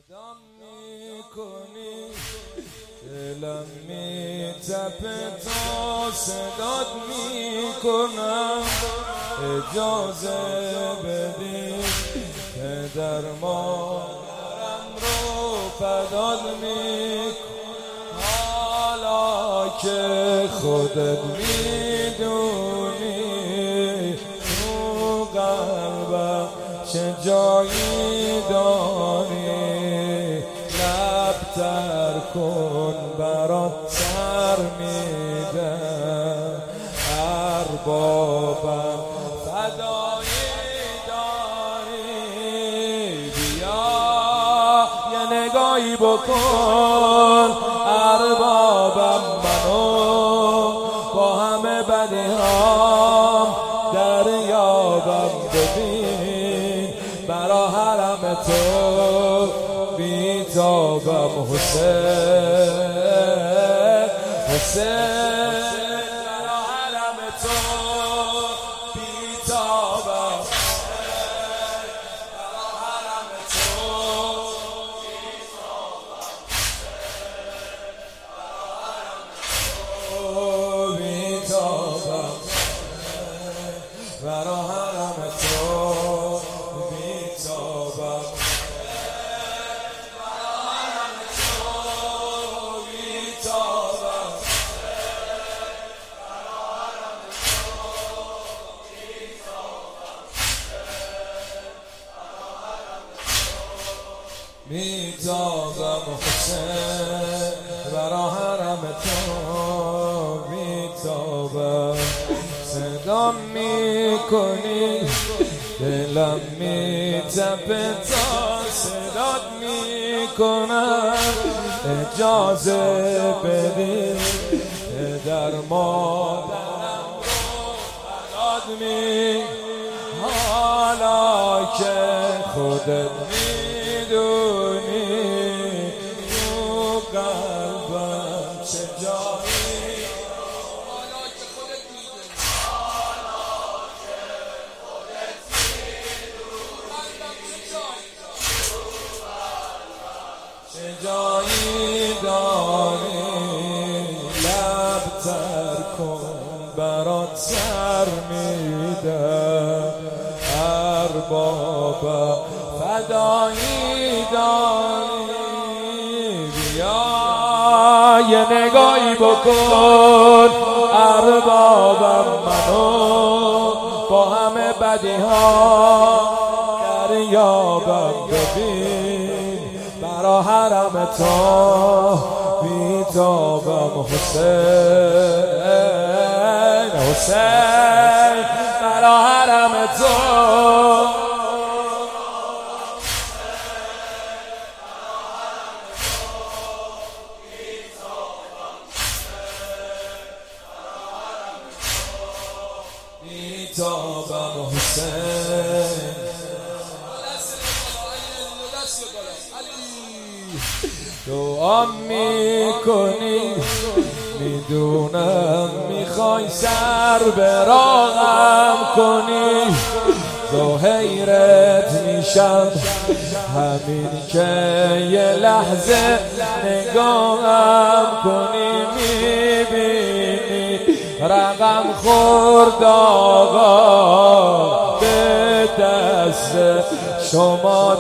صدام میکنی دلم میتپه تا صدات میکنم. اجازه بدی پدر مادرم رو فدات میکنم. حالا که خودت میدونی تو قلبم چه جایی داری، لب تر کن برات سر میدم. اربابم فدایی داری، بیا یه نگاهی بکن. اربابم منو با همه بدیهام دریابم. ببین برا حرم تو بیتابم. حسین حسین برا حرم تو بیتابم. برا حرم تو بیتابم. برا حرم تو بیتابم. میتابم حسین برا حرم تو میتابم. صدام میکنی دلم میتپه تا صدات میکنم. اجازه بدی پدر مادرم رو فدات میکنم. حالا که خودت میدونی تو قلبم چه جایی. حالا که خودت میدونی، حالا که خودت میدونی چه جایی داری، لب تر کن برات سر میدم. اربابم فدایی داری، بیا یه نگاهی بکن. اربابم منو با همه بدیها دریابم. ببین برا حرم تو بیتابم. حسین حسین برا حرم تو بیتابم. حسین دعا میکنی میدونم میخوای سر براغم کنی. زهیرت میشم همین که یه لحظه نگاهم کنی. میبینی رقم خورد آقا به دست شما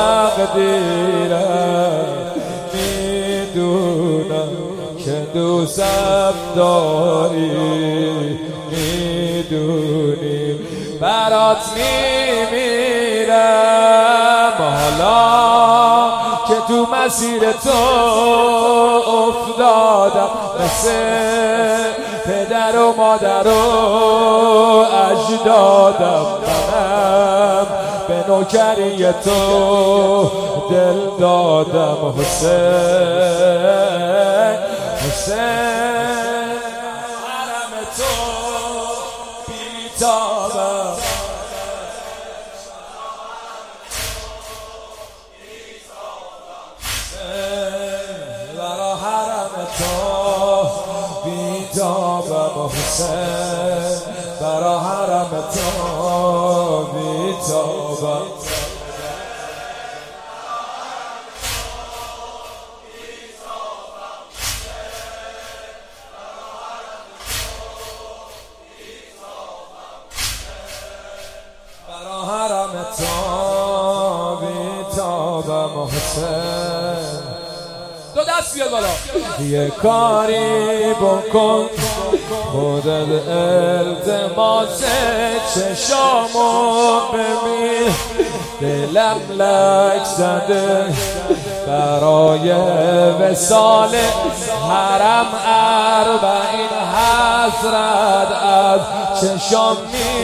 تقدیرم. میدونم که دوستم داری، میدونی برات میمیرم. حالا که تو مسیر تو افتادم، مثل پدر و مادر و اجدادم، منم به نوکری تو دل دادم. حسین حسین حرم تو بیتابم. برا حرم تو بیتابم. حسین برا حرم تو بیتابم. حسین. دو دست بیاد بالا. یه کاری بکن خودت التماس چشامو ببین دلم لک زده برای وصال حرم اربعین حسرت از چشام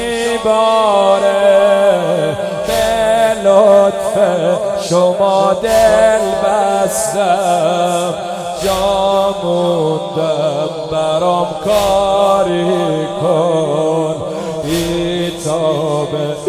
میباره به لطف شما دل بستم جا موندم برام کاری کن بیتاب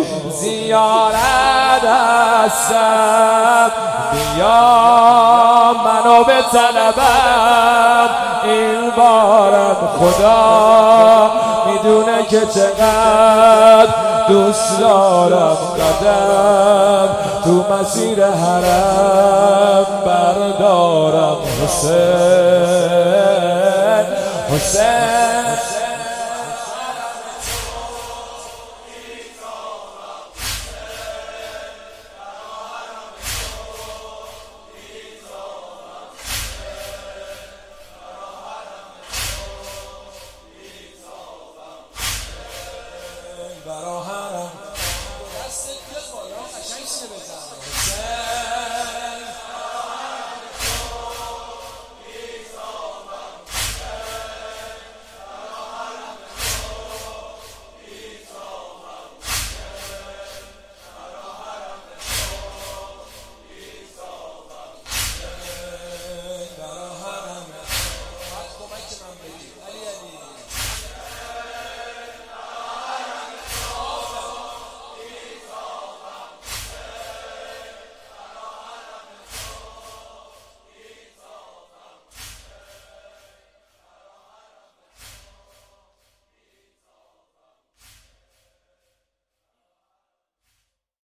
زیارت هستم بیا منو به طلبم این بارم خدا میدونه که چقدر دوست دارم قدم تو مسیر حرم بردارم حسین حسین